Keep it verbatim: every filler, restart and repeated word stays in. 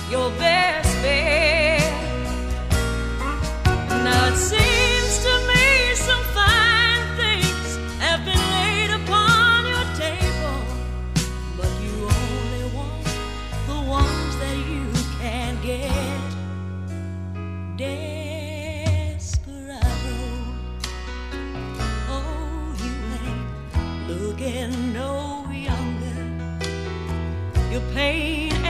your best bet. Now it seems to me some fine things have been laid upon your table, but you only want the ones that you can get. Desperado, oh, you ain't looking no younger. Your pain